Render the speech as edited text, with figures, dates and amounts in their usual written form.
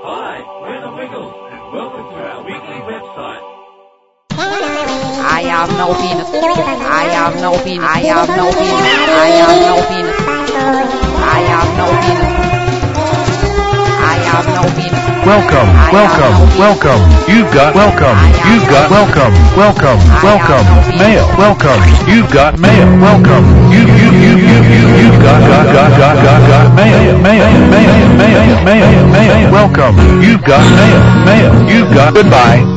Hi, we're the Wiggles, and welcome to our weekly website. I have no penis. I have no penis. I have no penis. I have no penis. I have no penis. I have no penis. Welcome. You've got welcome. You've got welcome. Mail. Welcome. You've got mail. Welcome. You've got mail. Welcome. You've got mail. You've got goodbye.